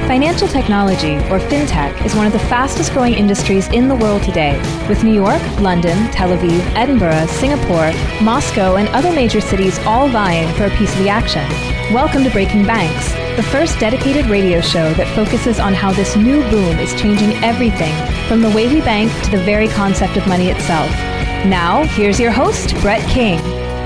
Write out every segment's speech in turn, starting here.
Financial technology, or fintech, is one of the fastest growing industries in the world today, with New York, London, Tel Aviv, Edinburgh, Singapore, Moscow, and other major cities all vying for a piece of the action. Welcome to Breaking Banks, the first dedicated radio show that focuses on how this new boom is changing everything, from the way we bank to the very concept of money itself. Now, here's your host, Brett King.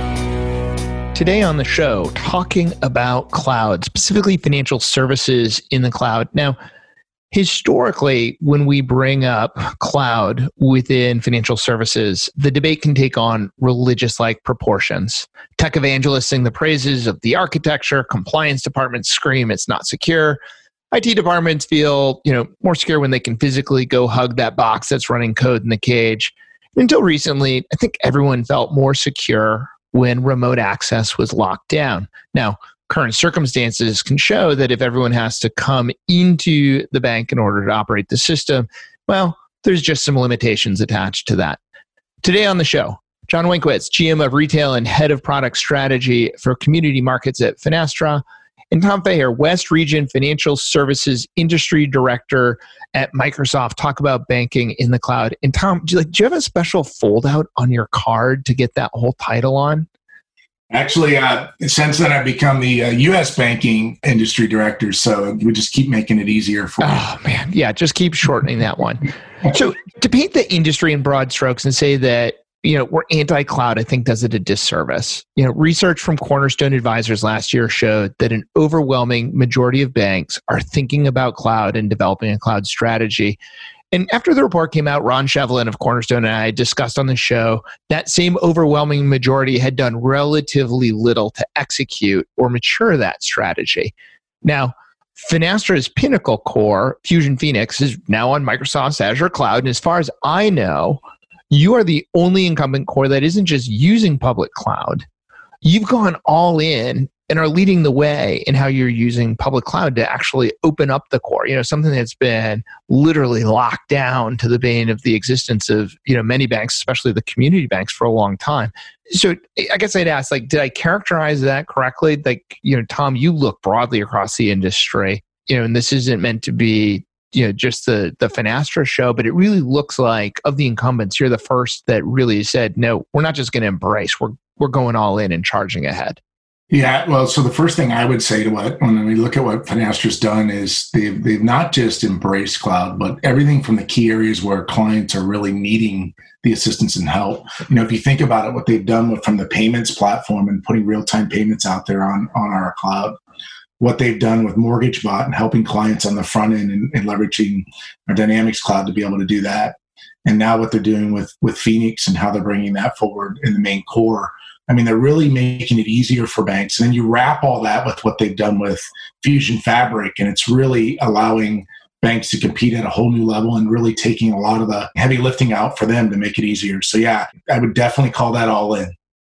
Today on the show, talking about cloud, specifically financial services in the cloud. Now, historically, when we bring up cloud within financial services, the debate can take on religious-like proportions. Tech evangelists sing the praises of the architecture, compliance departments scream it's not secure. IT departments feel, more secure when they can physically go hug that box that's running code in the cage. Until recently, I think everyone felt more secure when remote access was locked down. Now, current circumstances can show that if everyone has to come into the bank in order to operate the system, well, there's just some limitations attached to that. Today on the show, John Winkwitz, GM of Retail and Head of Product Strategy for Community Markets at Finastra, and Tom Faher, West Region Financial Services Industry Director at Microsoft, talk about banking in the cloud. And Tom, do you have a special fold-out on your card to get that whole title on? Actually, since then, I've become the U.S. banking industry director, so we just keep making it easier for me. Oh, man. Yeah, just keep shortening that one. So to paint the industry in broad strokes and say that, we're anti-cloud, I think does it a disservice. Research from Cornerstone Advisors last year showed that an overwhelming majority of banks are thinking about cloud and developing a cloud strategy. And after the report came out, Ron Shevlin of Cornerstone and I discussed on the show that same overwhelming majority had done relatively little to execute or mature that strategy. Now, Finastra's Pinnacle core, Fusion Phoenix, is now on Microsoft's Azure Cloud. And as far as I know, you are the only incumbent core that isn't just using public cloud. You've gone all in and are leading the way in how you're using public cloud to actually open up the core, something that's been literally locked down to the bane of the existence of, many banks, especially the community banks, for a long time. So I guess I'd ask, did I characterize that correctly? Tom, you look broadly across the industry, and this isn't meant to be just the Finastra show, but it really looks like of the incumbents, you're the first that really said, no, we're not just going to embrace, we're going all in and charging ahead. Yeah, well, so the first thing I would say when we look at what Finastra's done is they've not just embraced cloud, but everything from the key areas where clients are really needing the assistance and help. If you think about it, what they've done from the payments platform and putting real-time payments out there on our cloud, what they've done with MortgageBot and helping clients on the front end and leveraging our Dynamics Cloud to be able to do that. And now what they're doing with Phoenix and how they're bringing that forward in the main core. I mean, they're really making it easier for banks. And then you wrap all that with what they've done with Fusion Fabric, and it's really allowing banks to compete at a whole new level and really taking a lot of the heavy lifting out for them to make it easier. So yeah, I would definitely call that all in.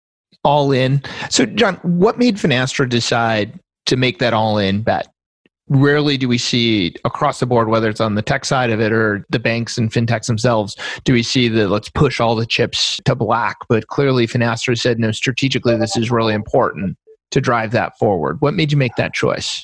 All in. So John, what made Finastra decide to make that all-in bet? Rarely do we see across the board, whether it's on the tech side of it or the banks and fintechs themselves, do we see that let's push all the chips to black. But clearly Finastra said, no, strategically, this is really important to drive that forward. What made you make that choice?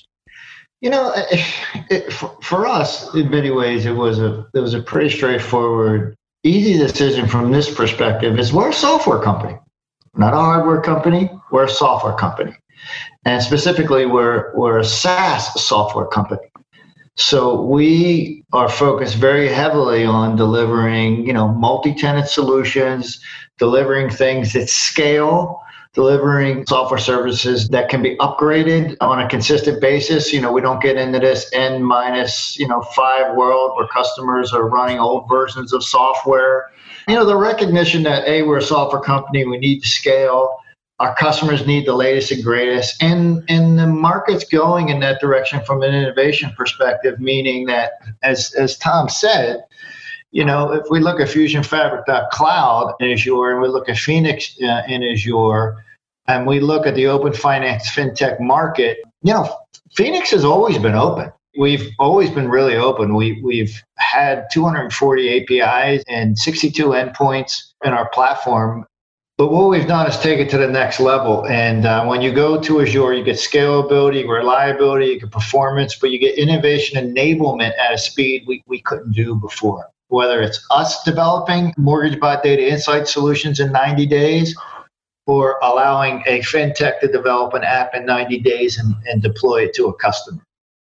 For us, in many ways, it was a pretty straightforward, easy decision from this perspective. Is we're a software company, not a hardware company. We're a software company. And specifically, we're a SaaS software company. So we are focused very heavily on delivering, multi-tenant solutions, delivering things that scale, delivering software services that can be upgraded on a consistent basis. We don't get into this N-5 world where customers are running old versions of software. The recognition that, we're a software company, we need to scale. Our customers need the latest and greatest, and the market's going in that direction from an innovation perspective, meaning that, as Tom said, if we look at Fusion Fabric.cloud in Azure, and we look at Phoenix in Azure, and we look at the open finance fintech market, Phoenix has always been open. We've always been really open. We've had 240 APIs and 62 endpoints in our platform. But what we've done is take it to the next level. And when you go to Azure, you get scalability, you get reliability, you get performance, but you get innovation enablement at a speed we couldn't do before. Whether it's us developing mortgage bot data insight solutions in 90 days or allowing a fintech to develop an app in 90 days and deploy it to a customer.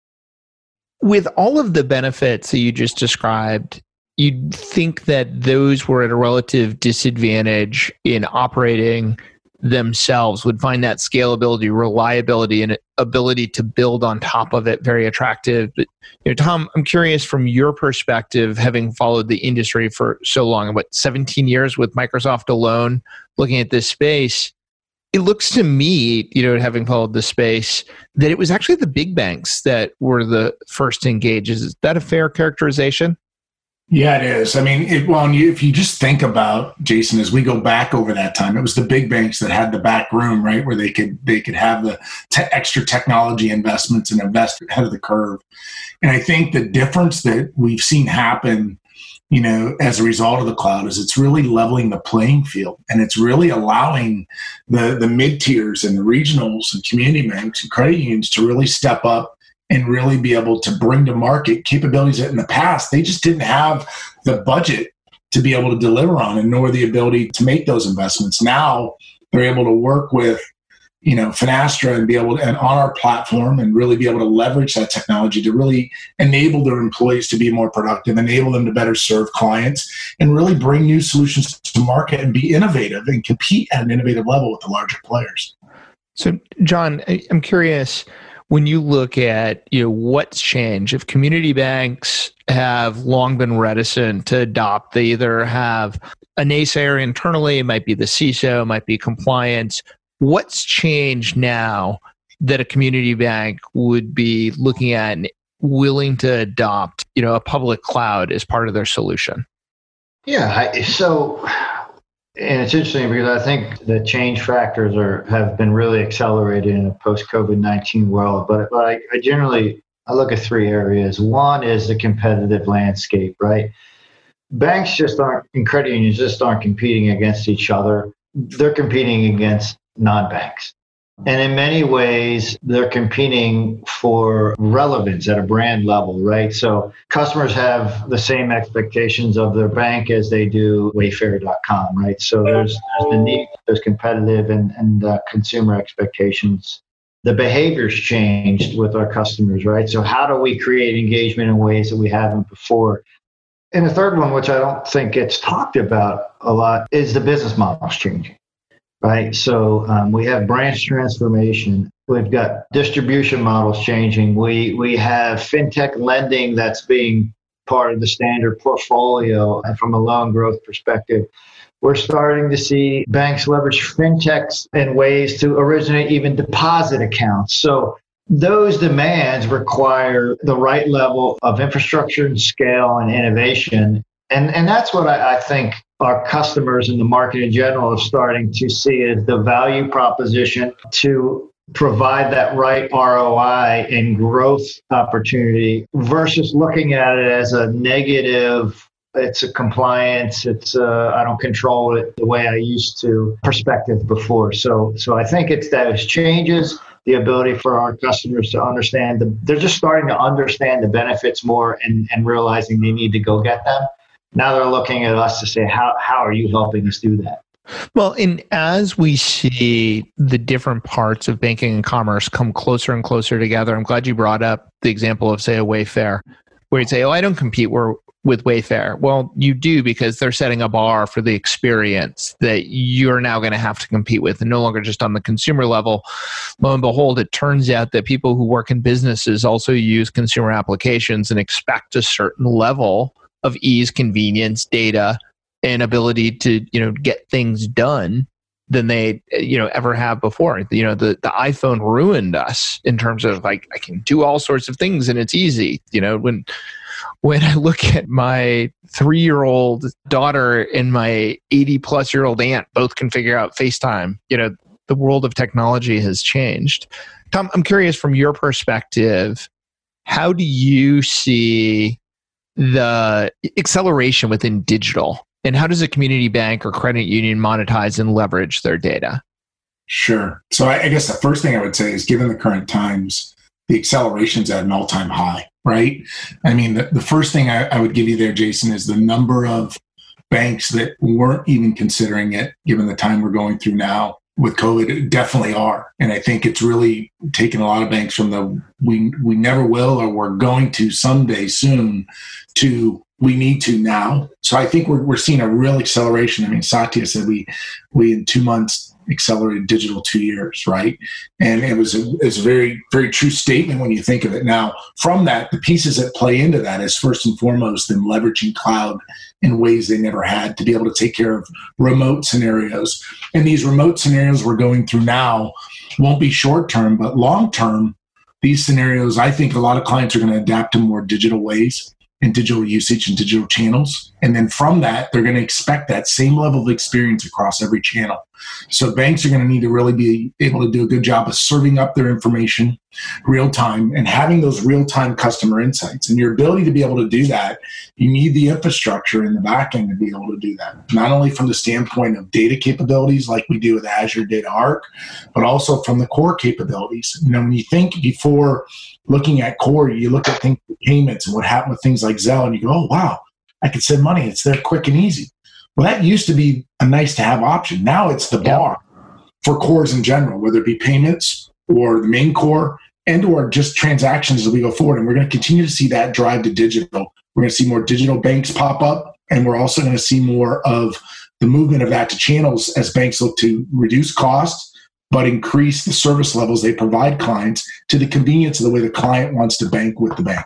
With all of the benefits that you just described, you'd think that those were at a relative disadvantage in operating themselves, would find that scalability, reliability, and ability to build on top of it very attractive. But Tom, I'm curious from your perspective, having followed the industry for so long, 17 years with Microsoft alone, looking at this space, it looks to me, having followed the space, that it was actually the big banks that were the first to engage. Is that a fair characterization? Yeah, it is. I mean, if you just think about, Jason, as we go back over that time, it was the big banks that had the back room, right, where they could have the extra technology investments and invest ahead of the curve. And I think the difference that we've seen happen, as a result of the cloud is it's really leveling the playing field, and it's really allowing the mid-tiers and the regionals and community banks and credit unions to really step up and really be able to bring to market capabilities that in the past they just didn't have the budget to be able to deliver on, and nor the ability to make those investments. Now they're able to work with Finastra and be able to, and on our platform, and really be able to leverage that technology to really enable their employees to be more productive, enable them to better serve clients, and really bring new solutions to market and be innovative and compete at an innovative level with the larger players. So, John, I'm curious, when you look at what's changed, if community banks have long been reticent to adopt, they either have a naysayer internally, it might be the CISO, it might be compliance. What's changed now that a community bank would be looking at and willing to adopt, a public cloud as part of their solution? Yeah, and it's interesting because I think the change factors have been really accelerated in a post-COVID-19 world. But I look at three areas. One is the competitive landscape, right? Banks and credit unions just aren't competing against each other. They're competing against non-banks. And in many ways, they're competing for relevance at a brand level, right? So customers have the same expectations of their bank as they do Wayfair.com, right? So there's the need, there's competitive and consumer expectations. The behavior's changed with our customers, right? So how do we create engagement in ways that we haven't before? And the third one, which I don't think gets talked about a lot, is the business models changing. Right. So we have branch transformation. We've got distribution models changing. We have fintech lending that's being part of the standard portfolio. And from a loan growth perspective, we're starting to see banks leverage fintechs in ways to originate even deposit accounts. So those demands require the right level of infrastructure and scale and innovation. And that's what I think our customers in the market in general are starting to see as the value proposition to provide that right ROI and growth opportunity versus looking at it as a negative, it's a compliance, it's I don't control it the way I used to perspective before. So I think it's those changes, the ability for our customers to understand, they're just starting to understand the benefits more and realizing they need to go get them. Now they're looking at us to say, how are you helping us do that? Well, and as we see the different parts of banking and commerce come closer and closer together, I'm glad you brought up the example of, say, a Wayfair, where you'd say, I don't compete with Wayfair. Well, you do, because they're setting a bar for the experience that you're now going to have to compete with, and no longer just on the consumer level. Lo and behold, it turns out that people who work in businesses also use consumer applications and expect a certain level of ease, convenience, data, and ability to get things done than they ever have before. The iPhone ruined us in terms of I can do all sorts of things and it's easy. When I look at my 3-year-old daughter and my 80-plus-year-old aunt, both can figure out FaceTime. The world of technology has changed. Tom, I'm curious from your perspective, how do you see the acceleration within digital And how does a community bank or credit union monetize and leverage their data? Sure. So I guess the first thing I would say is, given the current times, the acceleration's at an all-time high, right? I mean, the first thing I would give you there, Jason, is the number of banks that weren't even considering it, given the time we're going through now with COVID, definitely are. And I think it's really taken a lot of banks from the we never will, or we're going to someday soon, to we need to now. So I think we're seeing a real acceleration. I mean, Satya said we in 2 months accelerated digital 2 years, right? And it's a very, very true statement when you think of it. Now, from that, the pieces that play into that is first and foremost them leveraging cloud in ways they never had to be able to take care of remote scenarios. And these remote scenarios we're going through now won't be short term, but long term, these scenarios, I think a lot of clients are going to adapt to more digital ways and digital usage and digital channels. And then from that, they're going to expect that same level of experience across every channel. So banks are going to need to really be able to do a good job of serving up their information real time and having those real time customer insights. And your ability to be able to do that, you need the infrastructure in the back end to be able to do that. Not only from the standpoint of data capabilities like we do with Azure Data Arc, but also from the core capabilities. You know, when you think before looking at core, you look at things like payments and what happened with things like Zelle, and you go, oh, wow, I can send money. It's there quick and easy. Well, that used to be a nice to have option. Now it's the bar for cores in general, whether it be payments or the main core and or just transactions as we go forward. And we're going to continue to see that drive to digital. We're going to see more digital banks pop up, and we're also going to see more of the movement of that to channels as banks look to reduce costs, but increase the service levels they provide clients to the convenience of the way the client wants to bank with the bank.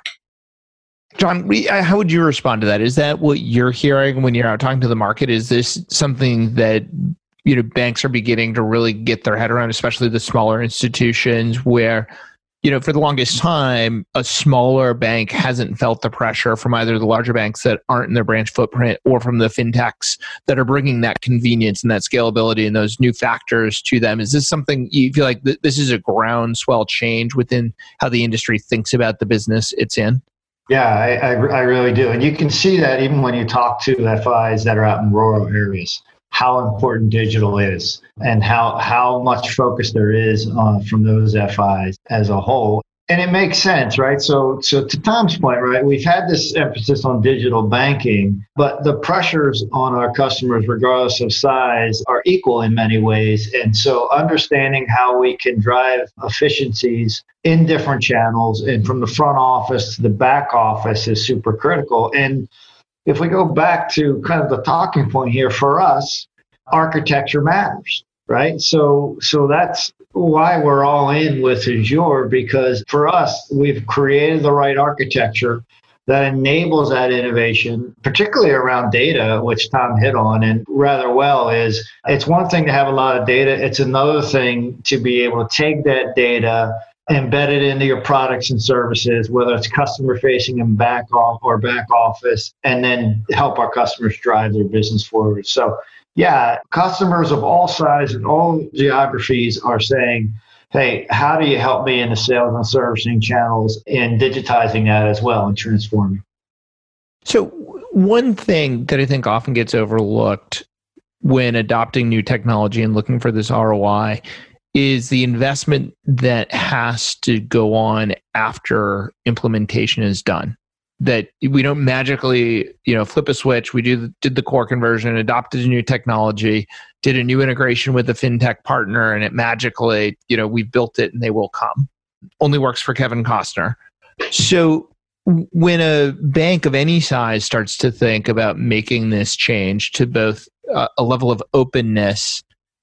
John, how would you respond to that? Is that what you're hearing when you're out talking to the market? Is this something that banks are beginning to really get their head around, especially the smaller institutions where, for the longest time, a smaller bank hasn't felt the pressure from either the larger banks that aren't in their branch footprint or from the fintechs that are bringing that convenience and that scalability and those new factors to them? Is this something you feel like this is a groundswell change within how the industry thinks about the business it's in? Yeah, I really do. And you can see that even when you talk to FIs that are out in rural areas, how important digital is and how much focus there is from those FIs as a whole. And it makes sense, right? So to Tom's point, right, we've had this emphasis on digital banking, but the pressures on our customers, regardless of size, are equal in many ways. And so understanding how we can drive efficiencies in different channels and from the front office to the back office is super critical. And if we go back to kind of the talking point here for us, architecture matters, right? So that's why we're all in with Azure, because for us, we've created the right architecture that enables that innovation, particularly around data, which Tom hit on and rather well. Is it's one thing to have a lot of data. It's another thing to be able to take that data, embed it into your products and services, whether it's customer facing and back office, and then help our customers drive their business forward. So yeah, customers of all sizes and all geographies are saying, hey, how do you help me in the sales and servicing channels and digitizing that as well and transforming? So one thing that I think often gets overlooked when adopting new technology and looking for this ROI is the investment that has to go on after implementation is done. That we don't magically, flip a switch. We did the core conversion, adopted a new technology, did a new integration with a fintech partner, and it magically, we built it and they will come. Only works for Kevin Costner. So when a bank of any size starts to think about making this change to both a level of openness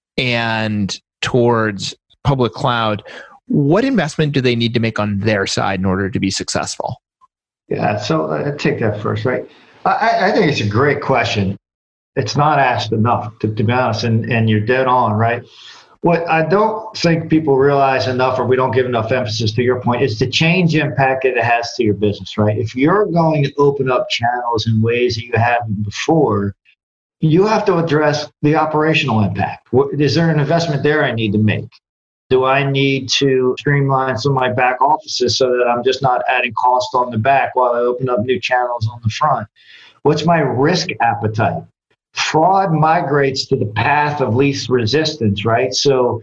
and towards public cloud, what investment do they need to make on their side in order to be successful? Yeah, so I'll take that first, right? I think it's a great question. It's not asked enough, to be honest, and you're dead on, right? What I don't think people realize enough, or we don't give enough emphasis to your point, is the change impact that it has to your business, right? If you're going to open up channels in ways that you haven't before, you have to address the operational impact. Is there an investment there I need to make? Do I need to streamline some of my back offices so that I'm just not adding cost on the back while I open up new channels on the front? What's my risk appetite? fraud migrates to the path of least resistance, right? So,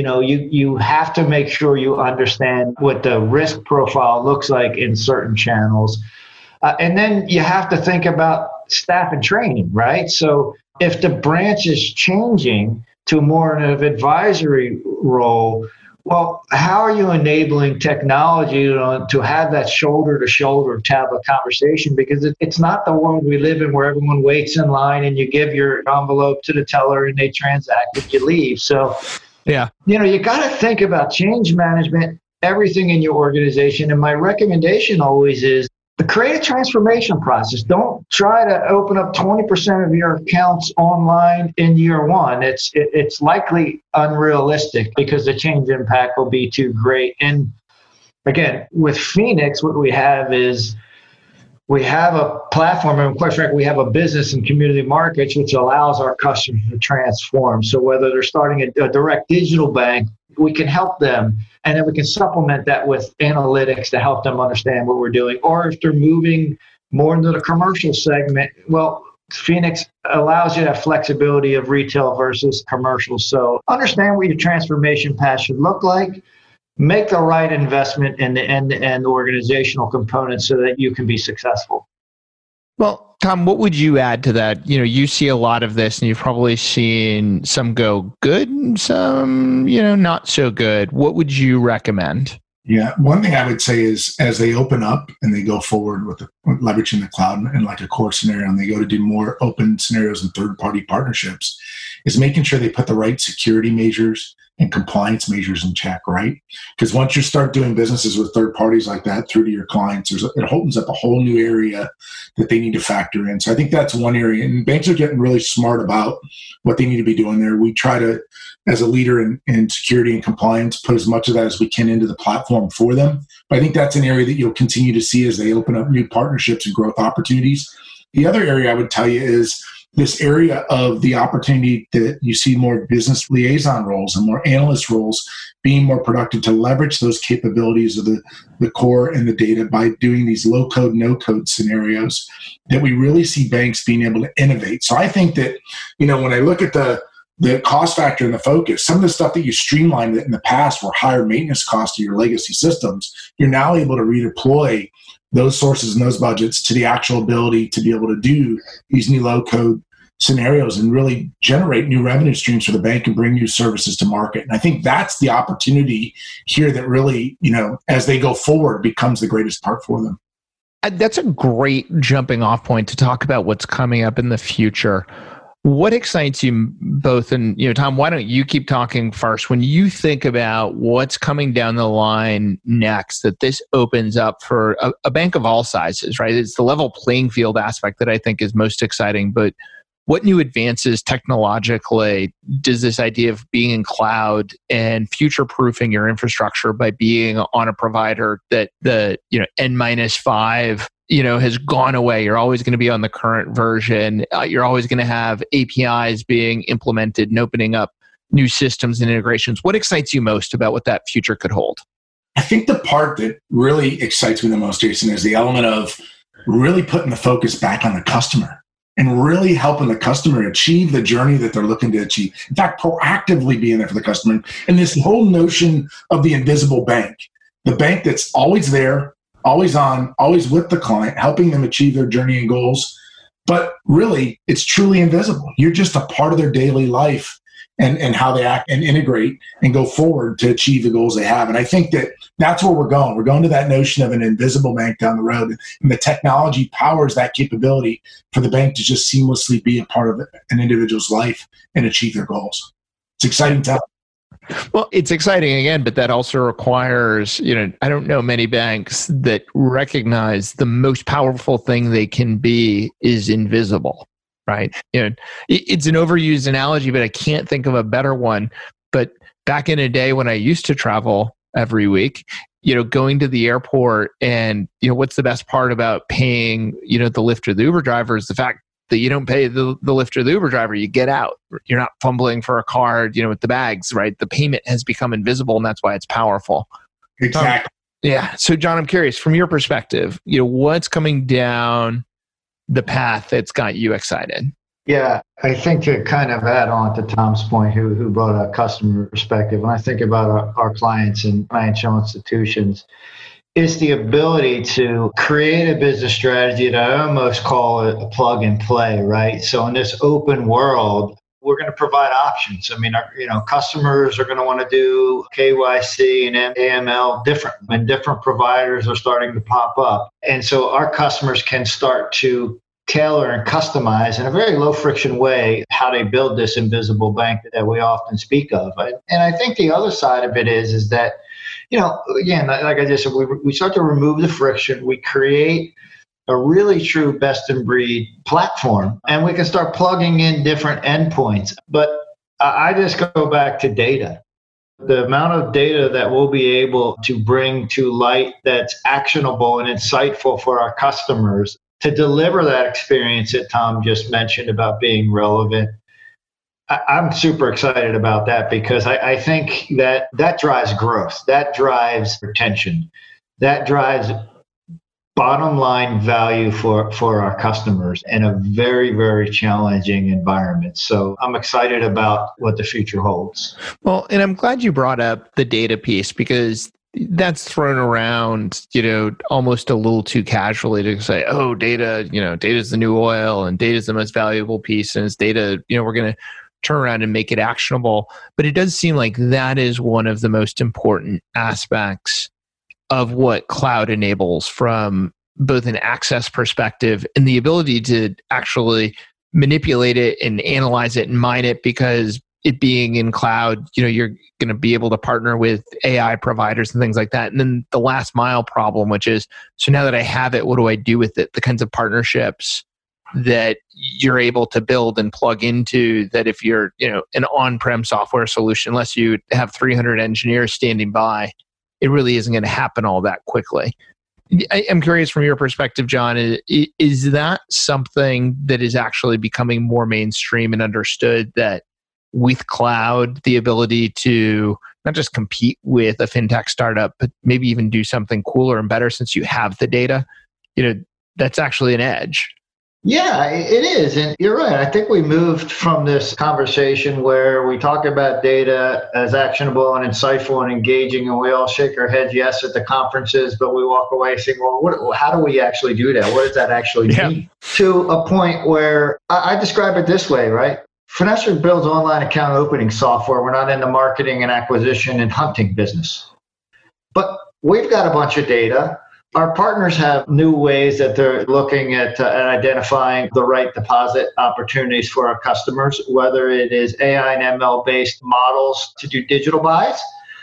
you have to make sure you understand what the risk profile looks like in certain channels. And then you have to think about staff and training, right? So if the branch is changing to more of an advisory role, well, how are you enabling technology to have that shoulder to shoulder to have a conversation? Because it's not the world we live in where everyone waits in line and you give your envelope to the teller and they transact and you leave. So, yeah, you got to think about change management, everything in your organization. And my recommendation always is create a transformation process. Don't try to open up 20% of your accounts online in year one. It's likely unrealistic because the change impact will be too great. And again, with Phoenix, what we have is we have a platform, and quite frankly, we have a business and community markets, which allows our customers to transform. So whether they're starting a direct digital bank, we can help them. And then we can supplement that with analytics to help them understand what we're doing. Or if they're moving more into the commercial segment, well, Phoenix allows you that flexibility of retail versus commercial. So understand what your transformation path should look like. Make the right investment in the end-to-end organizational components so that you can be successful. Well, Tom, what would you add to that? You see a lot of this and you've probably seen some go good and some, not so good. What would you recommend? Yeah. One thing I would say is as they open up and they go forward with leveraging the cloud and like a core scenario, and they go to do more open scenarios and third-party partnerships, is making sure they put the right security measures and compliance measures in check, right? Because once you start doing businesses with third parties like that through to your clients, it opens up a whole new area that they need to factor in. So I think that's one area. And banks are getting really smart about what they need to be doing there. We try to, as a leader in security and compliance, put as much of that as we can into the platform for them. But I think that's an area that you'll continue to see as they open up new partnerships and growth opportunities. The other area I would tell you is this area of the opportunity that you see more business liaison roles and more analyst roles being more productive to leverage those capabilities of the core and the data by doing these low code, no code scenarios that we really see banks being able to innovate. So I think that, when I look at the cost factor and the focus, some of the stuff that you streamlined that in the past were higher maintenance costs to your legacy systems, you're now able to redeploy those sources and those budgets to the actual ability to be able to do these new low-code scenarios and really generate new revenue streams for the bank and bring new services to market. And I think that's the opportunity here that really, as they go forward, becomes the greatest part for them. That's a great jumping off point to talk about what's coming up in the future. What excites you both? And, Tom, why don't you keep talking first? When you think about what's coming down the line next, that this opens up for a bank of all sizes, right? It's the level playing field aspect that I think is most exciting. But what new advances technologically does this idea of being in cloud and future-proofing your infrastructure by being on a provider that the N-5 has gone away? You're always going to be on the current version. You're always going to have APIs being implemented and opening up new systems and integrations. What excites you most about what that future could hold? I think the part that really excites me the most, Jason, is the element of really putting the focus back on the customer and really helping the customer achieve the journey that they're looking to achieve. In fact, proactively being there for the customer. And this whole notion of the invisible bank, the bank that's always there, always on, always with the client, helping them achieve their journey and goals. But really, it's truly invisible. You're just a part of their daily life and how they act and integrate and go forward to achieve the goals they have. And I think that that's where we're going. We're going to that notion of an invisible bank down the road. And the technology powers that capability for the bank to just seamlessly be a part of an individual's life and achieve their goals. It's exciting time. Well, it's exciting again, but that also requires, I don't know many banks that recognize the most powerful thing they can be is invisible, right? It's an overused analogy, but I can't think of a better one. But back in a day when I used to travel every week, going to the airport and, what's the best part about paying, the Lyft or the Uber driver is the fact that you don't pay the Lyft or the Uber driver, you get out. You're not fumbling for a card, with the bags, right? The payment has become invisible, and that's why it's powerful. Exactly. Yeah. So, John, I'm curious, from your perspective, what's coming down the path that's got you excited? Yeah, I think to kind of add on to Tom's point, who brought a customer perspective, when I think about our clients and financial institutions, it's the ability to create a business strategy that I almost call it a plug and play, right? So in this open world, we're going to provide options. I mean, customers are going to want to do KYC and AML different, and different providers are starting to pop up. And so our customers can start to tailor and customize in a very low friction way how they build this invisible bank that we often speak of. And I think the other side of it is that, again, like I just said, we start to remove the friction. We create a really true best in breed platform, and we can start plugging in different endpoints. But I just go back to data. The amount of data that we'll be able to bring to light that's actionable and insightful for our customers to deliver that experience that Tom just mentioned about being relevant. I'm super excited about that because I think that drives growth, that drives retention, that drives bottom line value for our customers in a very, very challenging environment. So I'm excited about what the future holds. Well, and I'm glad you brought up the data piece because that's thrown around, almost a little too casually to say, oh, data, data is the new oil and data is the most valuable piece. And it's data, we're going to turn around and make it actionable. But it does seem like that is one of the most important aspects of what cloud enables from both an access perspective and the ability to actually manipulate it and analyze it and mine it, because it being in cloud, you're going to be able to partner with AI providers and things like that. And then the last mile problem, which is, so now that I have it, what do I do with it? The kinds of partnerships that you're able to build and plug into that if you're, an on-prem software solution, unless you have 300 engineers standing by, it really isn't going to happen all that quickly. I'm curious from your perspective, John, is that something that is actually becoming more mainstream and understood, that with cloud, the ability to not just compete with a fintech startup, but maybe even do something cooler and better since you have the data, that's actually an edge? Yeah, it is. And you're right. I think we moved from this conversation where we talk about data as actionable and insightful and engaging, and we all shake our heads yes at the conferences, but we walk away saying, well, how do we actually do that? What does that actually mean? To a point where I describe it this way, right? Finastra builds online account opening software. We're not in the marketing and acquisition and hunting business. But we've got a bunch of data. Our partners have new ways that they're looking at identifying the right deposit opportunities for our customers, whether it is AI and ML-based models to do digital buys,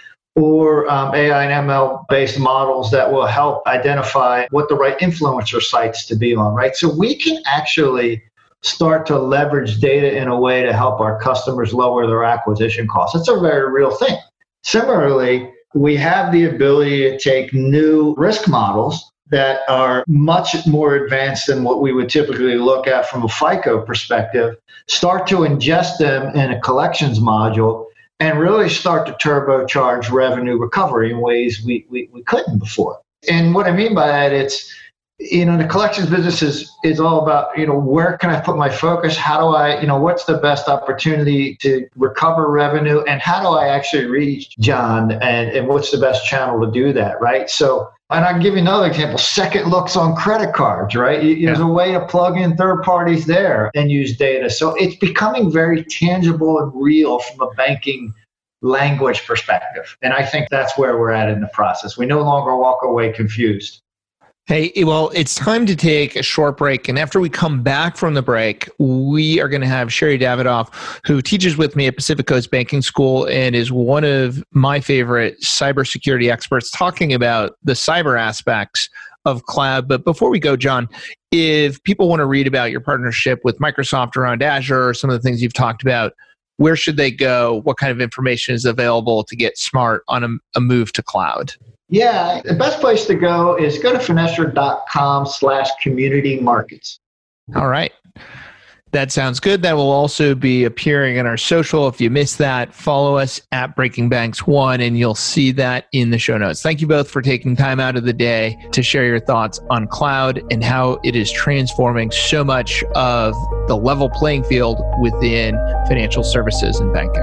or AI and ML-based models that will help identify what the right influencer sites to be on, right? So we can actually start to leverage data in a way to help our customers lower their acquisition costs. It's a very real thing. Similarly, we have the ability to take new risk models that are much more advanced than what we would typically look at from a FICO perspective, start to ingest them in a collections module, and really start to turbocharge revenue recovery in ways we couldn't before. And what I mean by that, it's, the collections business is all about, where can I put my focus? How do I, what's the best opportunity to recover revenue? And how do I actually reach John? And what's the best channel to do that, right? So, and I'll give you another example, second looks on credit cards, right? There's a way to plug in third parties there and use data. So it's becoming very tangible and real from a banking language perspective. And I think that's where we're at in the process. We no longer walk away confused. Hey, well, it's time to take a short break. And after we come back from the break, we are going to have Sherry Davidoff, who teaches with me at Pacific Coast Banking School and is one of my favorite cybersecurity experts, talking about the cyber aspects of cloud. But before we go, John, if people want to read about your partnership with Microsoft around Azure or some of the things you've talked about, where should they go? What kind of information is available to get smart on a move to cloud? Yeah, the best place to go is go to finastra.com/community markets. All right. That sounds good. That will also be appearing in our social. If you missed that, follow us at Breaking Banks 1 and you'll see that in the show notes. Thank you both for taking time out of the day to share your thoughts on cloud and how it is transforming so much of the level playing field within financial services and banking.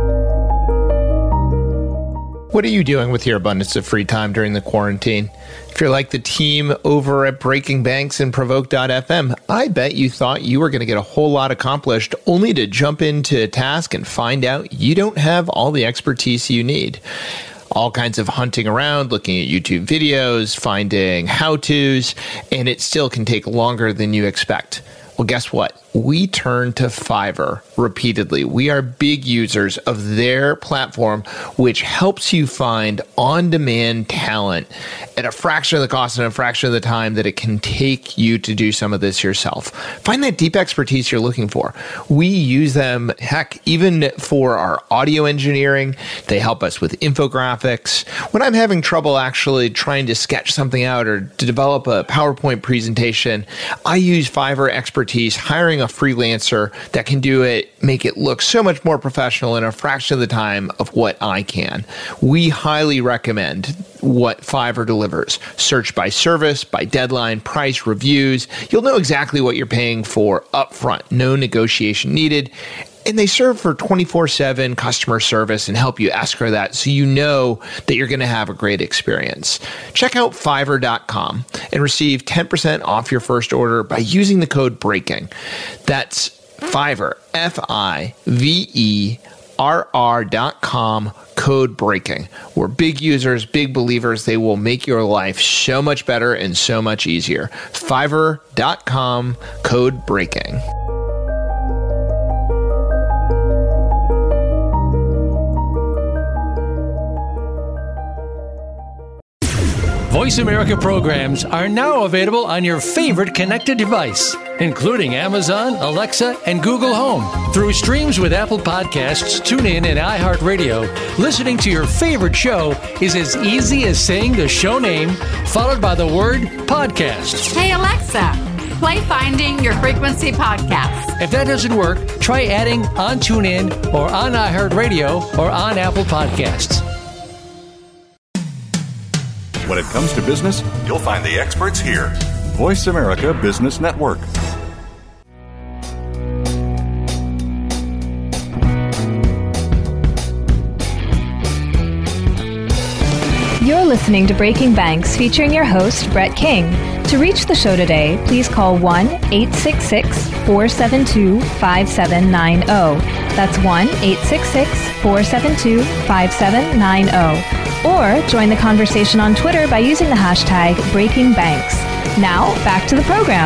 What are you doing with your abundance of free time during the quarantine? If you're like the team over at Breaking Banks and Provoke.fm, I bet you thought you were going to get a whole lot accomplished only to jump into a task and find out you don't have all the expertise you need. All kinds of hunting around, looking at YouTube videos, finding how-tos, and it still can take longer than you expect. Well, guess what? We turn to Fiverr repeatedly. We are big users of their platform, which helps you find on-demand talent at a fraction of the cost and a fraction of the time that it can take you to do some of this yourself. Find that deep expertise you're looking for. We use them, heck, even for our audio engineering. They help us with infographics. When I'm having trouble actually trying to sketch something out or to develop a PowerPoint presentation, I use Fiverr expertise, hiring a freelancer that can do it, make it look so much more professional in a fraction of the time of what I can. We highly recommend what Fiverr delivers. Search by service, by deadline, price, reviews. You'll know exactly what you're paying for upfront. No negotiation needed. And they serve for 24/7 customer service and help you escrow that so you know that you're going to have a great experience. Check out Fiverr.com and receive 10% off your first order by using the code BREAKING. That's Fiverr, Fiverr.com, code BREAKING. We're big users, big believers. They will make your life so much better and so much easier. Fiverr.com, code BREAKING. Voice America programs are now available on your favorite connected device, including Amazon, Alexa, and Google Home. Through streams with Apple Podcasts, TuneIn, and iHeartRadio, listening to your favorite show is as easy as saying the show name followed by the word podcast. Hey, Alexa, play Finding Your Frequency podcast. If that doesn't work, try adding on TuneIn or on iHeartRadio or on Apple Podcasts. When it comes to business, you'll find the experts here. Voice America Business Network. You're listening to Breaking Banks, featuring your host, Brett King. To reach the show today, please call 1-866-472-5790. That's 1-866-472-5790. Or join the conversation on Twitter by using the hashtag BreakingBanks. Now, back to the program.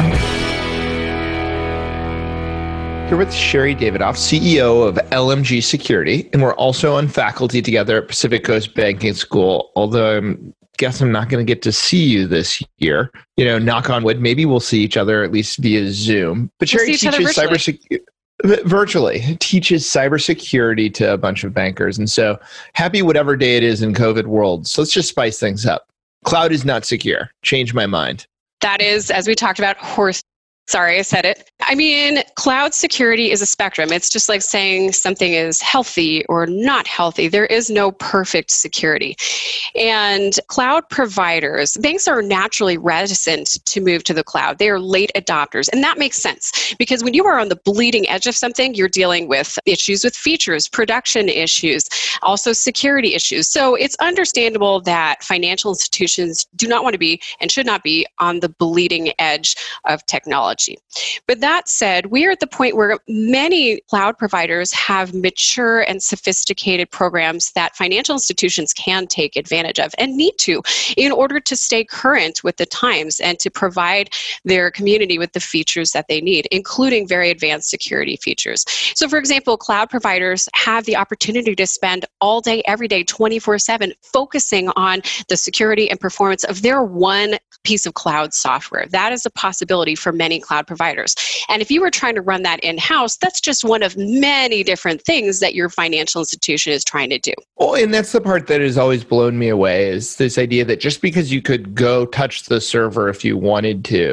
Here with Sherry Davidoff, CEO of LMG Security, and we're also on faculty together at Pacific Coast Banking School, although I guess I'm not going to get to see you this year. You know, knock on wood, maybe we'll see each other at least via Zoom. But Sherry teaches cybersecurity. Virtually teaches cybersecurity to a bunch of bankers. And so happy whatever day it is in COVID world. So let's just spice things up. Cloud is not secure. Change my mind. That is, as we talked about, Sorry, I said it. I mean, cloud security is a spectrum. It's just like saying something is healthy or not healthy. There is no perfect security. And cloud providers, banks are naturally reticent to move to the cloud. They are late adopters. And that makes sense because when you are on the bleeding edge of something, you're dealing with issues with features, production issues, also security issues. So it's understandable that financial institutions do not want to be and should not be on the bleeding edge of technology. But that said, we are at the point where many cloud providers have mature and sophisticated programs that financial institutions can take advantage of and need to in order to stay current with the times and to provide their community with the features that they need, including very advanced security features. So for example, cloud providers have the opportunity to spend all day, every day, 24/7 focusing on the security and performance of their one piece of cloud software. That is a possibility for many cloud providers. And if you were trying to run that in-house, that's just one of many different things that your financial institution is trying to do. Well, and that's the part that has always blown me away is this idea that just because you could go touch the server if you wanted to,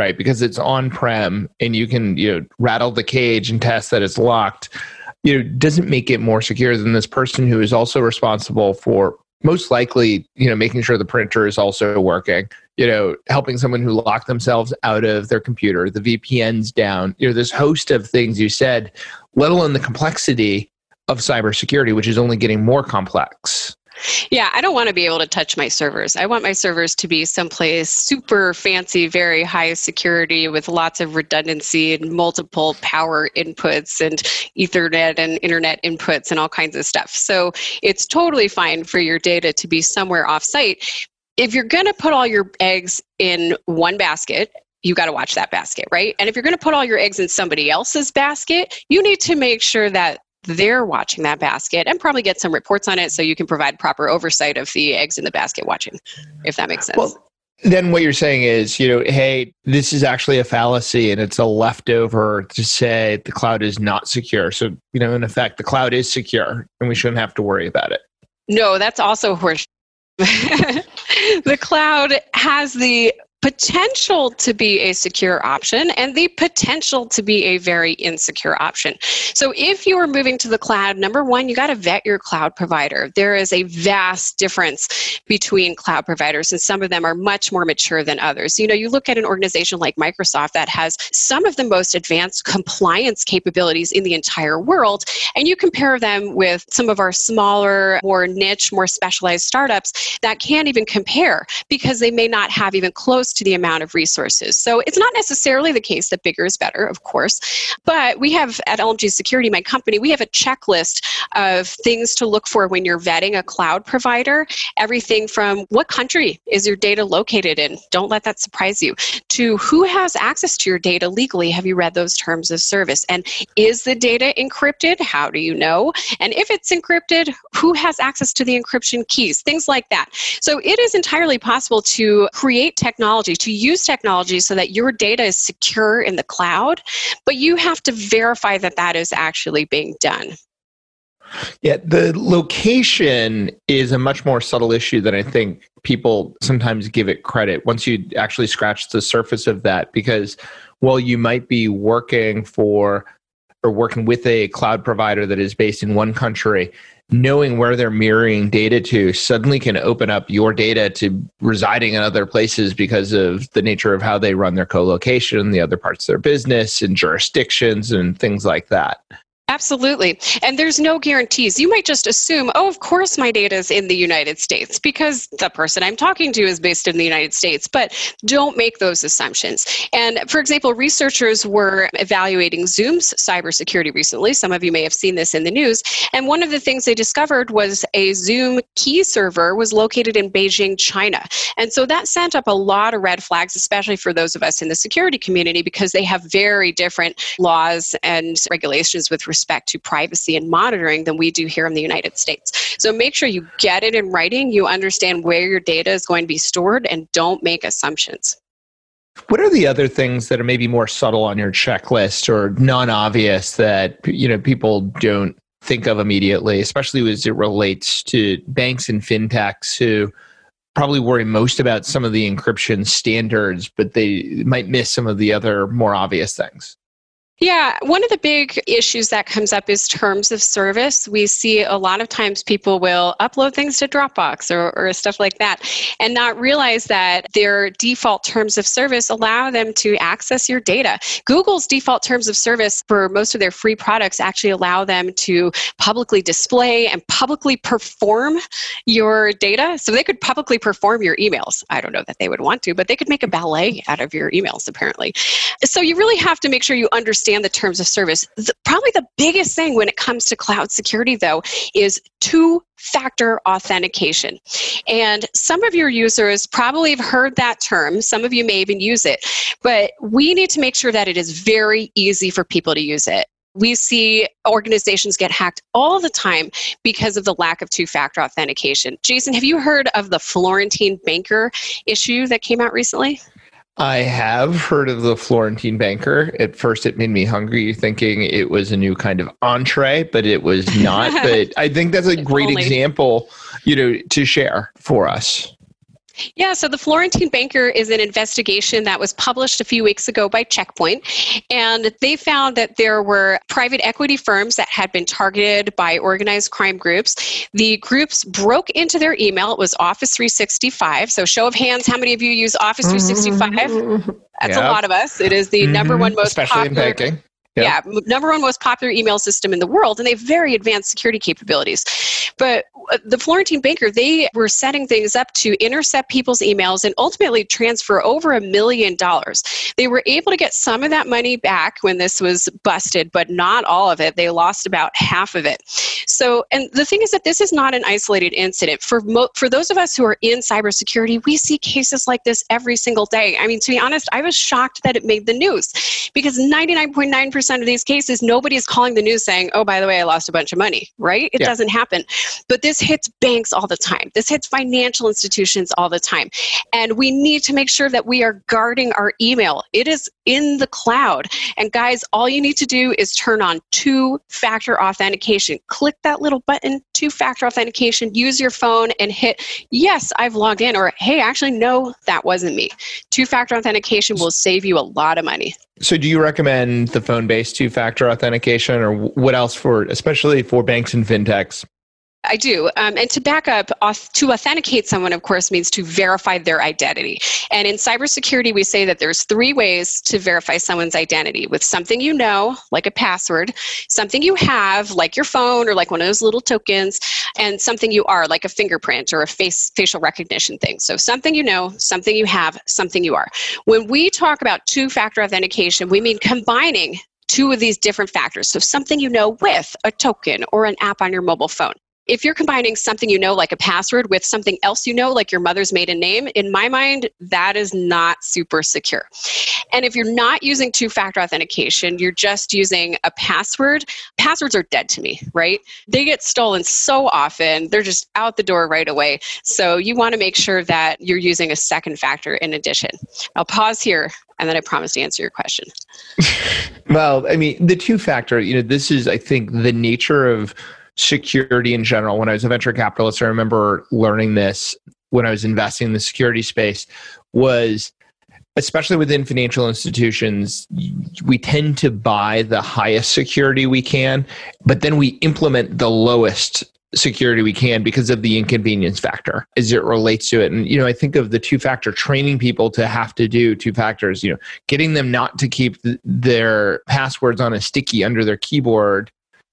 right? Because it's on-prem and you can, rattle the cage and test that it's locked, doesn't make it more secure than this person who is also responsible for most likely, making sure the printer is also working, helping someone who locked themselves out of their computer, the VPN's down, this host of things you said, let alone the complexity of cybersecurity, which is only getting more complex. Yeah, I don't want to be able to touch my servers. I want my servers to be someplace super fancy, very high security with lots of redundancy and multiple power inputs and Ethernet and internet inputs and all kinds of stuff. So it's totally fine for your data to be somewhere off-site. If you're going to put all your eggs in one basket, you got to watch that basket, right? And if you're going to put all your eggs in somebody else's basket, you need to make sure that they're watching that basket and probably get some reports on it so you can provide proper oversight of the eggs in the basket watching, if that makes sense. Well, then what you're saying is, hey, this is actually a fallacy and it's a leftover to say the cloud is not secure. So, in effect, the cloud is secure and we shouldn't have to worry about it. No, that's also horseshit. The cloud has the potential to be a secure option and the potential to be a very insecure option. So if you are moving to the cloud, number one, you got to vet your cloud provider. There is a vast difference between cloud providers, and some of them are much more mature than others. You look at an organization like Microsoft that has some of the most advanced compliance capabilities in the entire world, and you compare them with some of our smaller, more niche, more specialized startups that can't even compare because they may not have even close to the amount of resources. So it's not necessarily the case that bigger is better, of course, but we have at LMG Security, my company, we have a checklist of things to look for when you're vetting a cloud provider. Everything from what country is your data located in? Don't let that surprise you. To who has access to your data legally? Have you read those terms of service? And is the data encrypted? How do you know? And if it's encrypted, who has access to the encryption keys? Things like that. So it is entirely possible to create technology, to use technology so that your data is secure in the cloud, but you have to verify that that is actually being done. Yeah, the location is a much more subtle issue than I think people sometimes give it credit once you actually scratch the surface of that, because while you might be working with a cloud provider that is based in one country, knowing where they're mirroring data to suddenly can open up your data to residing in other places because of the nature of how they run their co-location, the other parts of their business and jurisdictions and things like that. Absolutely. And there's no guarantees. You might just assume, of course my data is in the United States because the person I'm talking to is based in the United States, but don't make those assumptions. And for example, researchers were evaluating Zoom's cybersecurity recently. Some of you may have seen this in the news. And one of the things they discovered was a Zoom key server was located in Beijing, China. And so that sent up a lot of red flags, especially for those of us in the security community, because they have very different laws and regulations with respect to privacy and monitoring than we do here in the United States. So make sure you get it in writing, you understand where your data is going to be stored, and don't make assumptions. What are the other things that are maybe more subtle on your checklist or non-obvious that people don't think of immediately, especially as it relates to banks and fintechs who probably worry most about some of the encryption standards, but they might miss some of the other more obvious things? Yeah, one of the big issues that comes up is terms of service. We see a lot of times people will upload things to Dropbox or stuff like that and not realize that their default terms of service allow them to access your data. Google's default terms of service for most of their free products actually allow them to publicly display and publicly perform your data. So they could publicly perform your emails. I don't know that they would want to, but they could make a ballet out of your emails, apparently. So you really have to make sure you understand the terms of service. Probably the biggest thing when it comes to cloud security, though, is two-factor authentication. And some of your users probably have heard that term. Some of you may even use it. But we need to make sure that it is very easy for people to use it. We see organizations get hacked all the time because of the lack of two-factor authentication. Jason, have you heard of the Florentine banker issue that came out recently? I have heard of the Florentine banker. At first, it made me hungry, thinking it was a new kind of entree, but it was not. But I think that's a great example, to share for us. Yeah, so the Florentine Banker is an investigation that was published a few weeks ago by Check Point, and they found that there were private equity firms that had been targeted by organized crime groups. The groups broke into their email. It was Office 365. So show of hands, how many of you use Office 365? That's a lot of us. It is the number one most especially popular. in banking. Yeah, number one most popular email system in the world, and they have very advanced security capabilities. But the Florentine Banker, they were setting things up to intercept people's emails and ultimately transfer over $1 million. They were able to get some of that money back when this was busted, but not all of it. They lost about half of it. So, and the thing is that this is not an isolated incident. For those of us who are in cybersecurity, we see cases like this every single day. I mean, to be honest, I was shocked that it made the news because 99.9% of these cases, nobody is calling the news saying, oh, by the way, I lost a bunch of money, right? It doesn't happen. But this hits banks all the time. This hits financial institutions all the time. And we need to make sure that we are guarding our email. It is in the cloud. And guys, all you need to do is turn on two-factor authentication. Click that little button, two-factor authentication, use your phone and hit, yes, I've logged in, or hey, actually, no, that wasn't me. Two-factor authentication will save you a lot of money. So do you recommend the phone-based two-factor authentication, or what else especially for banks and fintechs? I do. And to back up, to authenticate someone, of course, means to verify their identity. And in cybersecurity, we say that there's 3 ways to verify someone's identity: with something you know, like a password, something you have, like your phone or like one of those little tokens, and something you are, like a fingerprint or a facial recognition thing. So something you know, something you have, something you are. When we talk about two-factor authentication, we mean combining 2 of these different factors. So something you know with a token or an app on your mobile phone. If you're combining something you know, like a password, with something else you know, like your mother's maiden name, in my mind, that is not super secure. And if you're not using two-factor authentication, you're just using a password, passwords are dead to me, right? They get stolen so often, they're just out the door right away. So you want to make sure that you're using a second factor in addition. I'll pause here, and then I promise to answer your question. Well, I mean, the two-factor, this is, I think, the nature of security in general. When I was a venture capitalist, I remember learning this when I was investing in the security space, was especially within financial institutions, we tend to buy the highest security we can, but then we implement the lowest security we can because of the inconvenience factor as it relates to it. And, I think of the two-factor, training people to have to do two factors, getting them not to keep their passwords on a sticky under their keyboard,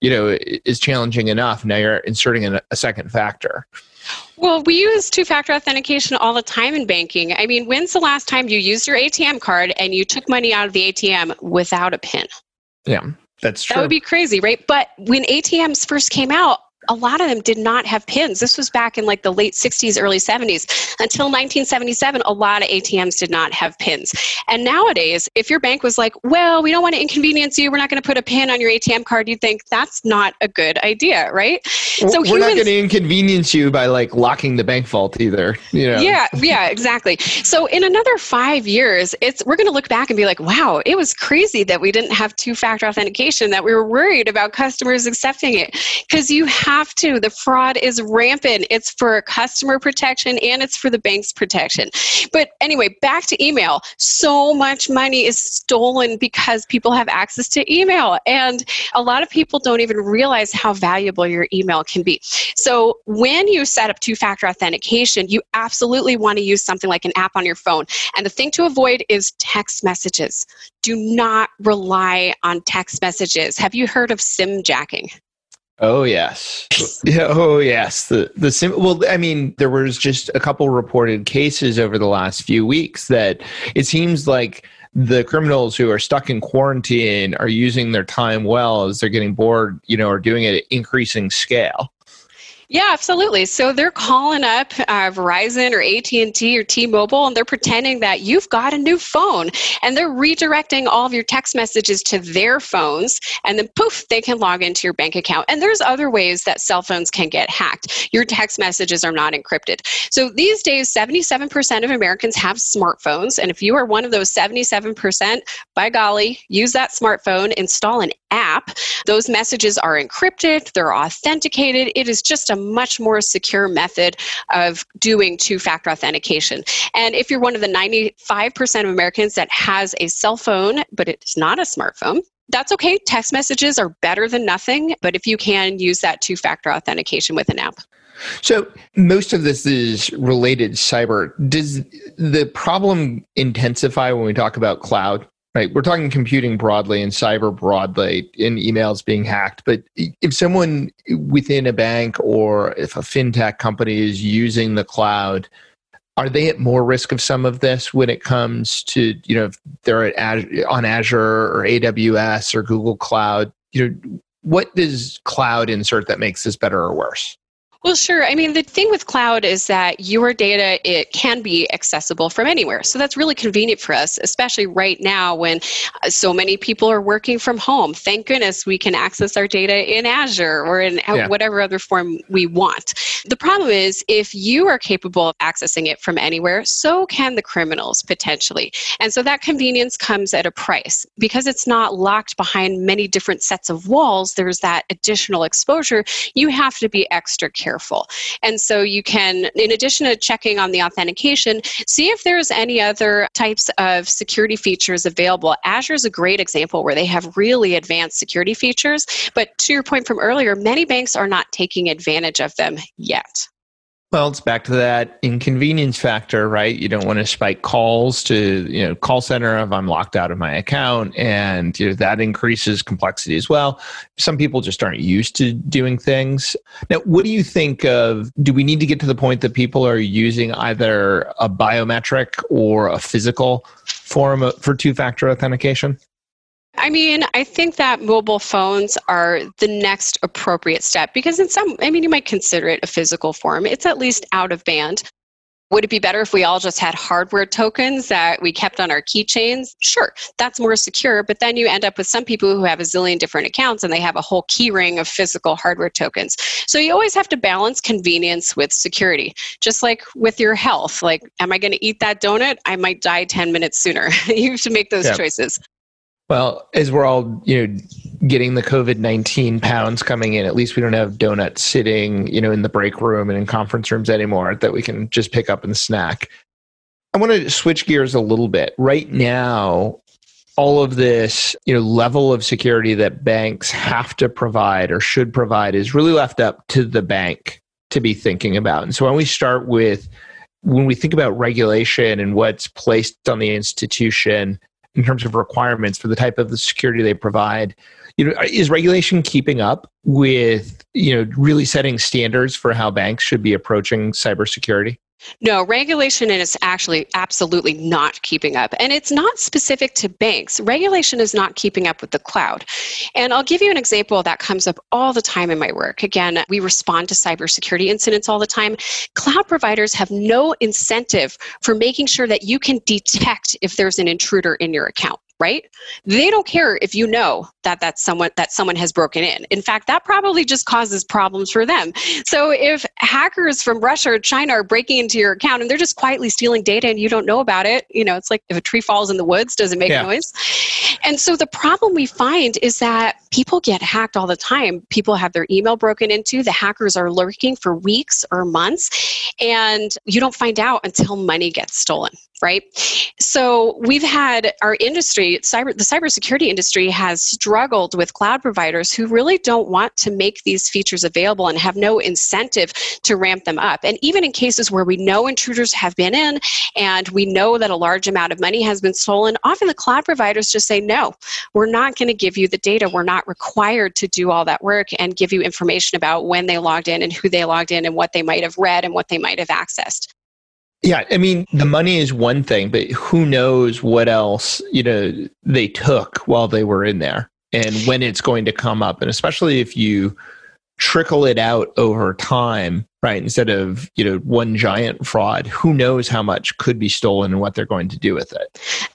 is challenging enough. Now you're inserting a second factor. Well, we use two-factor authentication all the time in banking. I mean, when's the last time you used your ATM card and you took money out of the ATM without a PIN? Yeah, that's true. That would be crazy, right? But when ATMs first came out, a lot of them did not have PINs. This was back in like the late 60s, early 70s. Until 1977, a lot of ATMs did not have PINs. And nowadays, if your bank was like, well, we don't want to inconvenience you, we're not going to put a PIN on your ATM card, you'd think that's not a good idea, right? So we're not going to inconvenience you by like locking the bank vault either. Yeah, exactly. So in another 5 years, we're going to look back and be like, wow, it was crazy that we didn't have two-factor authentication, that we were worried about customers accepting it. Because you have to. The fraud is rampant. It's for customer protection and it's for the bank's protection. But anyway, back to email. So much money is stolen because people have access to email. And a lot of people don't even realize how valuable your email can be. So when you set up two-factor authentication, you absolutely want to use something like an app on your phone. And the thing to avoid is text messages. Do not rely on text messages. Have you heard of SIM jacking? Oh, yes. Yeah. Oh, yes. Well, I mean, there was just a couple reported cases over the last few weeks that it seems like the criminals who are stuck in quarantine are using their time well as they're getting bored, are doing it at increasing scale. Yeah, absolutely. So they're calling up Verizon or AT&T or T-Mobile, and they're pretending that you've got a new phone, and they're redirecting all of your text messages to their phones, and then poof, they can log into your bank account. And there's other ways that cell phones can get hacked. Your text messages are not encrypted. So these days, 77% of Americans have smartphones, and if you are one of those 77%, by golly, use that smartphone, install an app. Those messages are encrypted, they're authenticated. It is just a much more secure method of doing two-factor authentication. And if you're one of the 95% of Americans that has a cell phone, but it's not a smartphone, that's okay. Text messages are better than nothing, but if you can use that two-factor authentication with an app. So most of this is related to cyber. Does the problem intensify when we talk about cloud? Right, we're talking computing broadly and cyber broadly, in emails being hacked. But if someone within a bank or if a fintech company is using the cloud, are they at more risk of some of this when it comes to, if they're on Azure or AWS or Google Cloud? What does cloud insert that makes this better or worse? Well, sure. I mean, the thing with cloud is that your data, it can be accessible from anywhere. So that's really convenient for us, especially right now when so many people are working from home. Thank goodness we can access our data in Azure or in whatever other form we want. The problem is if you are capable of accessing it from anywhere, so can the criminals potentially. And so that convenience comes at a price. Because it's not locked behind many different sets of walls, there's that additional exposure. You have to be extra careful. And so you can, in addition to checking on the authentication, see if there's any other types of security features available. Azure is a great example where they have really advanced security features, but to your point from earlier, many banks are not taking advantage of them yet. Well, it's back to that inconvenience factor, right? You don't want to spike calls to, call center if I'm locked out of my account, and that increases complexity as well. Some people just aren't used to doing things. Now, what do you think of, do we need to get to the point that people are using either a biometric or a physical form for two-factor authentication? I mean, I think that mobile phones are the next appropriate step because you might consider it a physical form. It's at least out of band. Would it be better if we all just had hardware tokens that we kept on our keychains? Sure, that's more secure, but then you end up with some people who have a zillion different accounts and they have a whole key ring of physical hardware tokens. So you always have to balance convenience with security, just like with your health. Like, am I going to eat that donut? I might die 10 minutes sooner. You have to make those choices. Well, as we're all, getting the COVID-19 pounds coming in, at least we don't have donuts sitting, in the break room and in conference rooms anymore that we can just pick up and snack. I want to switch gears a little bit. Right now, all of this, level of security that banks have to provide or should provide is really left up to the bank to be thinking about. And so when we think about regulation and what's placed on the institution in terms of requirements for the type of the security they provide, is regulation keeping up with, really setting standards for how banks should be approaching cybersecurity? No, regulation is actually absolutely not keeping up. And it's not specific to banks. Regulation is not keeping up with the cloud. And I'll give you an example that comes up all the time in my work. Again, we respond to cybersecurity incidents all the time. Cloud providers have no incentive for making sure that you can detect if there's an intruder in your account. Right? They don't care if you know that someone has broken in. In fact, that probably just causes problems for them. So if hackers from Russia or China are breaking into your account and they're just quietly stealing data and you don't know about it, it's like if a tree falls in the woods, does it make a noise? And so the problem we find is that people get hacked all the time. People have their email broken into. The hackers are lurking for weeks or months, and you don't find out until money gets stolen. Right? So we've had our industry, the cybersecurity industry has struggled with cloud providers who really don't want to make these features available and have no incentive to ramp them up. And even in cases where we know intruders have been in and we know that a large amount of money has been stolen, often the cloud providers just say, no, we're not going to give you the data. We're not required to do all that work and give you information about when they logged in and who they logged in and what they might have read and what they might have accessed. Yeah, I mean, the money is one thing, but who knows what else, they took while they were in there and when it's going to come up. And especially if you trickle it out over time, right, instead of, one giant fraud, who knows how much could be stolen and what they're going to do with it.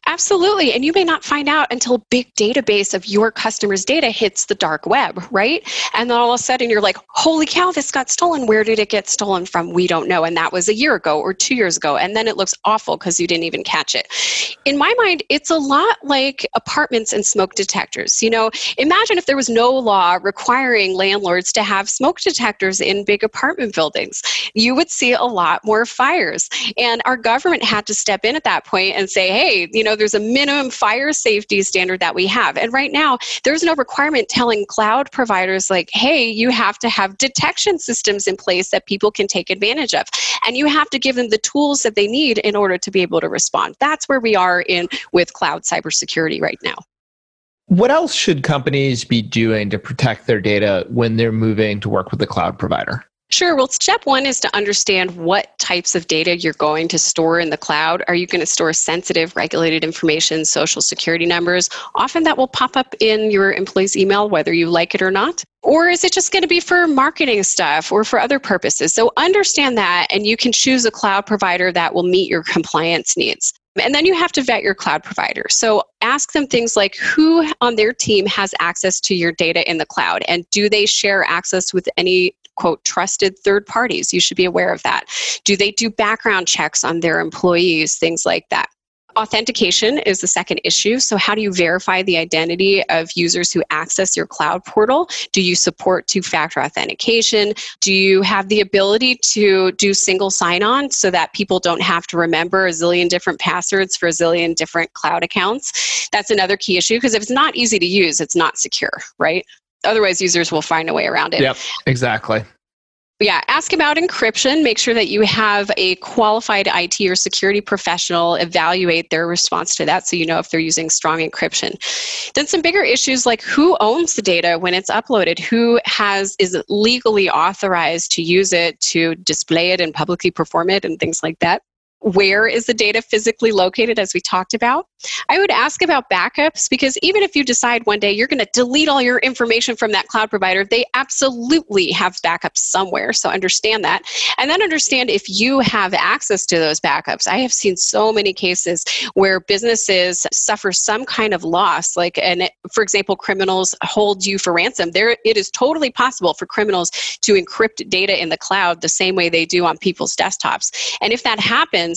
Absolutely. And you may not find out until a big database of your customers' data hits the dark web, right? And then all of a sudden you're like, holy cow, this got stolen. Where did it get stolen from? We don't know. And that was a year ago or 2 years ago. And then it looks awful because you didn't even catch it. In my mind, it's a lot like apartments and smoke detectors. Imagine if there was no law requiring landlords to have smoke detectors in big apartment buildings. You would see a lot more fires. And our government had to step in at that point and say, hey, there's a minimum fire safety standard that we have. And right now, there's no requirement telling cloud providers like, hey, you have to have detection systems in place that people can take advantage of. And you have to give them the tools that they need in order to be able to respond. That's where we are with cloud cybersecurity right now. What else should companies be doing to protect their data when they're moving to work with a cloud provider? Sure. Well, step one is to understand what types of data you're going to store in the cloud. Are you going to store sensitive, regulated information, social security numbers? Often that will pop up in your employee's email, whether you like it or not. Or is it just going to be for marketing stuff or for other purposes? So understand that, and you can choose a cloud provider that will meet your compliance needs. And then you have to vet your cloud provider. So ask them things like who on their team has access to your data in the cloud, and do they share access with any quote, trusted third parties? You should be aware of that. Do they do background checks on their employees? Things like that. Authentication is the second issue. So how do you verify the identity of users who access your cloud portal? Do you support two-factor authentication? Do you have the ability to do single sign-on so that people don't have to remember a zillion different passwords for a zillion different cloud accounts? That's another key issue, because if it's not easy to use, it's not secure, right? Otherwise, users will find a way around it. Yep, exactly. Yeah, ask about encryption. Make sure that you have a qualified IT or security professional evaluate their response to that so you know if they're using strong encryption. Then some bigger issues like who owns the data when it's uploaded, who is legally authorized to use it, to display it and publicly perform it and things like that. Where is the data physically located, as we talked about? I would ask about backups, because even if you decide one day you're going to delete all your information from that cloud provider, they absolutely have backups somewhere. So understand that. And then understand if you have access to those backups. I have seen so many cases where businesses suffer some kind of loss, for example, criminals hold you for ransom. It is totally possible for criminals to encrypt data in the cloud the same way they do on people's desktops. And if that happens,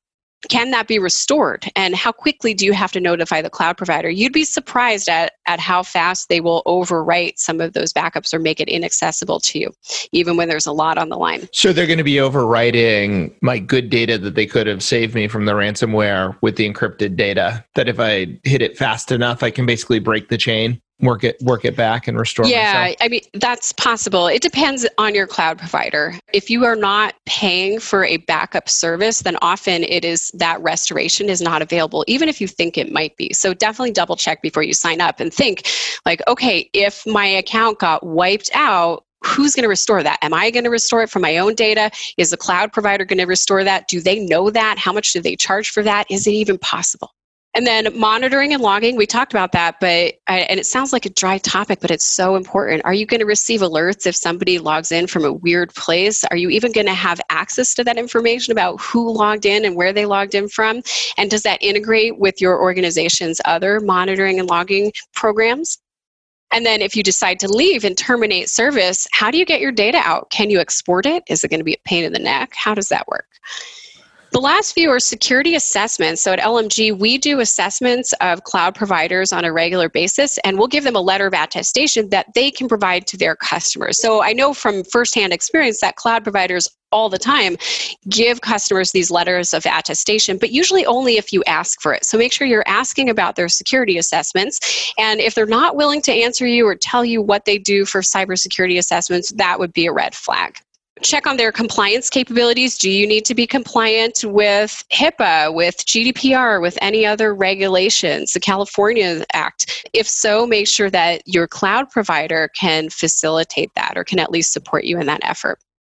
can that be restored? And how quickly do you have to notify the cloud provider? You'd be surprised at how fast they will overwrite some of those backups or make it inaccessible to you, even when there's a lot on the line. So they're going to be overwriting my good data that they could have saved me from the ransomware with the encrypted data, that if I hit it fast enough, I can basically break the chain, work it back and restore myself? Yeah, I mean, that's possible. It depends on your cloud provider. If you are not paying for a backup service, then often it is that restoration is not available, even if you think it might be. So definitely double check before you sign up and think like, okay, if my account got wiped out, who's going to restore that? Am I going to restore it from my own data? Is the cloud provider going to restore that? Do they know that? How much do they charge for that? Is it even possible? And then monitoring and logging, we talked about that, and it sounds like a dry topic, but it's so important. Are you going to receive alerts if somebody logs in from a weird place? Are you even going to have access to that information about who logged in and where they logged in from? And does that integrate with your organization's other monitoring and logging programs? And then if you decide to leave and terminate service, how do you get your data out? Can you export it? Is it going to be a pain in the neck? How does that work? The last few are security assessments. So at LMG, we do assessments of cloud providers on a regular basis, and we'll give them a letter of attestation that they can provide to their customers. So I know from firsthand experience that cloud providers all the time give customers these letters of attestation, but usually only if you ask for it. So make sure you're asking about their security assessments. And if they're not willing to answer you or tell you what they do for cybersecurity assessments, that would be a red flag. Check on their compliance capabilities. Do you need to be compliant with HIPAA, with GDPR, with any other regulations, the California Act? If so, make sure that your cloud provider can facilitate that or can at least support you in that effort.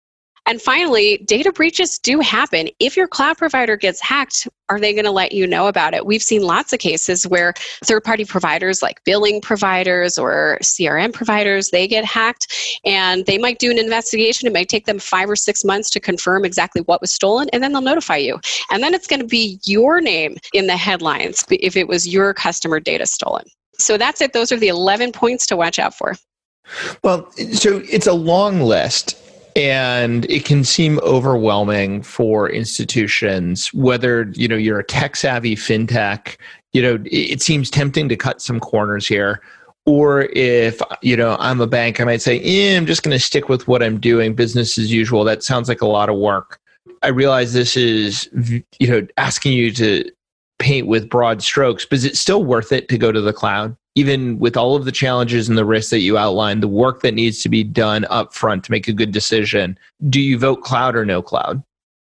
And finally, data breaches do happen. If your cloud provider gets hacked, are they going to let you know about it? We've seen lots of cases where third-party providers like billing providers or CRM providers, they get hacked, and they might do an investigation. It might take them 5 or 6 months to confirm exactly what was stolen, and then they'll notify you. And then it's going to be your name in the headlines if it was your customer data stolen. So that's it. Those are the 11 points to watch out for. Well, so it's a long list. And it can seem overwhelming for institutions, whether, you're a tech-savvy fintech, it seems tempting to cut some corners here. Or if, I'm a bank, I might say, I'm just going to stick with what I'm doing, business as usual. That sounds like a lot of work. I realize this is, asking you to paint with broad strokes, but is it still worth it to go to the cloud? Even with all of the challenges and the risks that you outlined, the work that needs to be done up front to make a good decision, do you vote cloud or no cloud?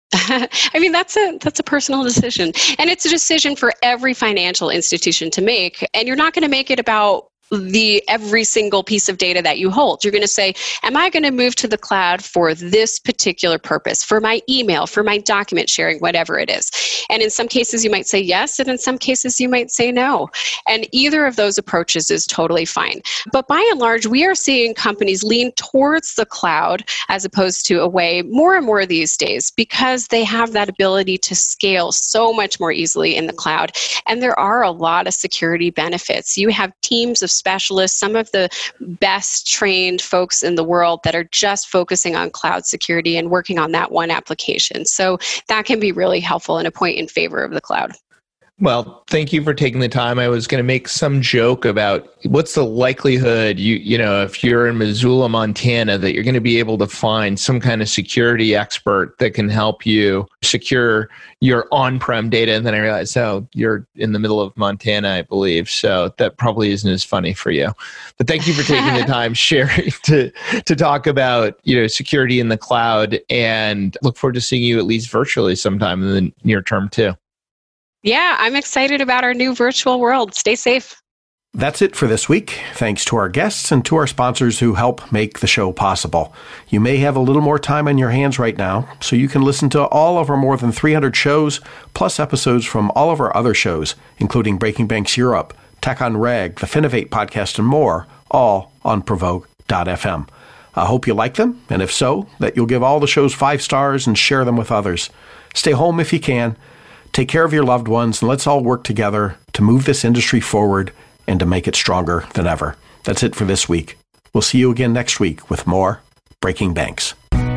I mean, that's a personal decision. And it's a decision for every financial institution to make. And you're not going to make it about every single piece of data that you hold. You're going to say, am I going to move to the cloud for this particular purpose, for my email, for my document sharing, whatever it is? And in some cases you might say yes, and in some cases you might say no. And either of those approaches is totally fine. But by and large, we are seeing companies lean towards the cloud as opposed to away more and more these days, because they have that ability to scale so much more easily in the cloud. And there are a lot of security benefits. You have teams of specialists, some of the best trained folks in the world that are just focusing on cloud security and working on that one application. So that can be really helpful and a point in favor of the cloud. Well, thank you for taking the time. I was going to make some joke about what's the likelihood, if you're in Missoula, Montana, that you're going to be able to find some kind of security expert that can help you secure your on-prem data. And then I realized, you're in the middle of Montana, I believe. So that probably isn't as funny for you. But thank you for taking the time sharing to talk about, security in the cloud, and look forward to seeing you at least virtually sometime in the near term too. Yeah, I'm excited about our new virtual world. Stay safe. That's it for this week. Thanks to our guests and to our sponsors who help make the show possible. You may have a little more time on your hands right now, so you can listen to all of our more than 300 shows, plus episodes from all of our other shows, including Breaking Banks Europe, Tech on Reg, the Finovate podcast, and more, all on Provoke.fm. I hope you like them, and if so, that you'll give all the shows 5 stars and share them with others. Stay home if you can. Take care of your loved ones, and let's all work together to move this industry forward and to make it stronger than ever. That's it for this week. We'll see you again next week with more Breaking Banks.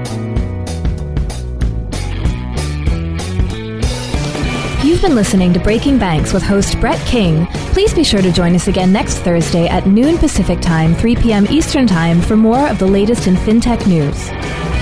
You've been listening to Breaking Banks with host Brett King. Please be sure to join us again next Thursday at noon Pacific Time, 3 p.m. Eastern Time for more of the latest in fintech news.